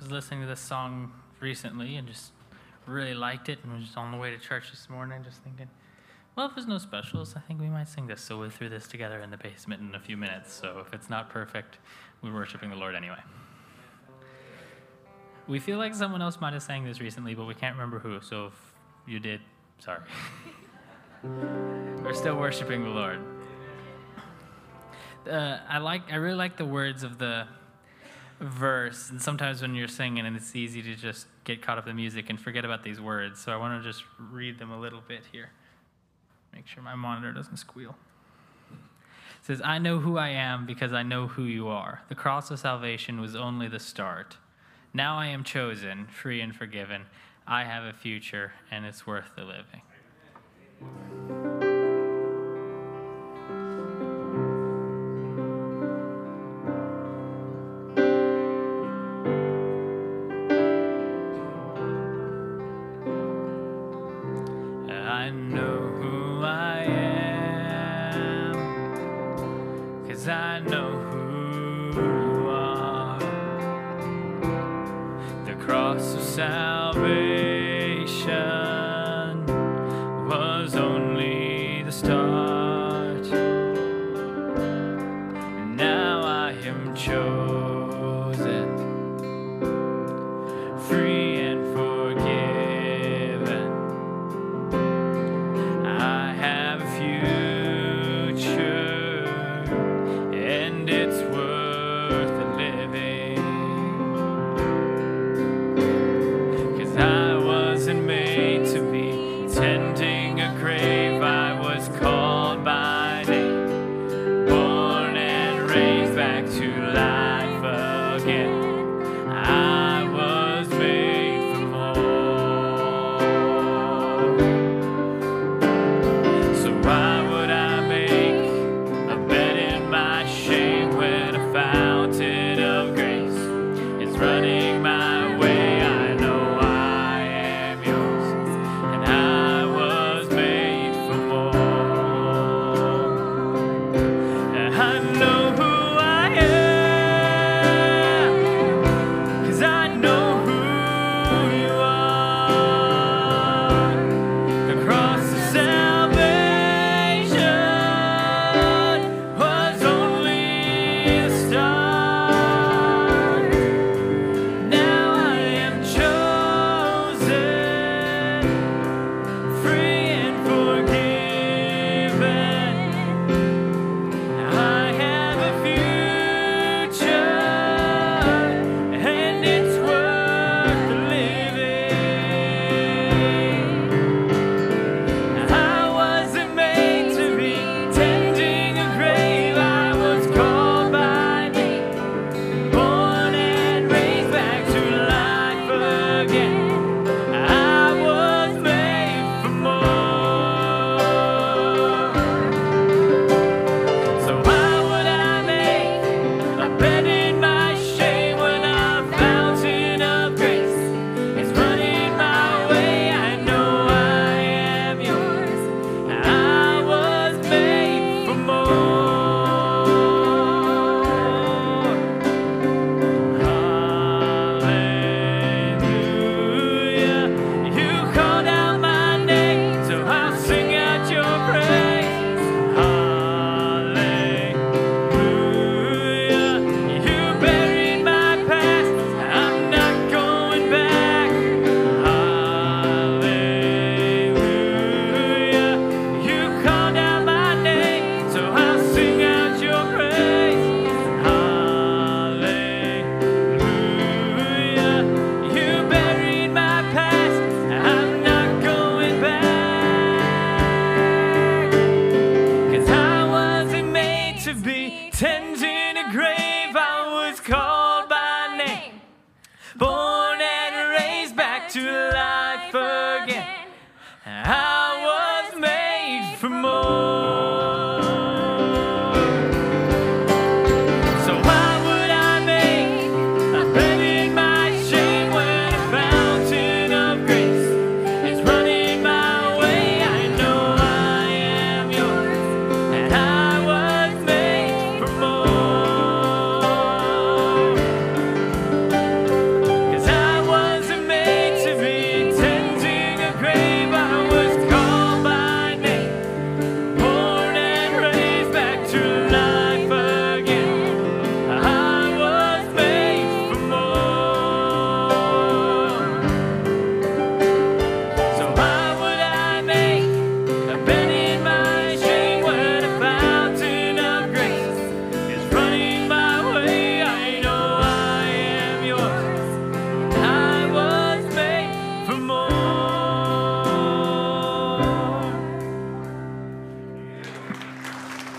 was listening to this song recently and just really liked it, and was just on the way to church this morning just thinking, well, if there's no specials, I think we might sing this. So we'll through this together in the basement in a few minutes. So if it's not perfect, we're worshiping the Lord anyway. We feel like someone else might have sang this recently, but we can't remember who. So if you did, sorry. We're still worshiping the Lord. I really like the words of the verse, and sometimes when you're singing, and it's easy to just get caught up in the music and forget about these words. So I want to just read them a little bit here. Make sure my monitor doesn't squeal. It says, I know who I am because I know who you are. The cross of salvation was only the start. Now I am chosen, free and forgiven. I have a future, and it's worth the living. I know who I am, 'cause I know who you are. The cross of salvation was only the start. Now I am chosen.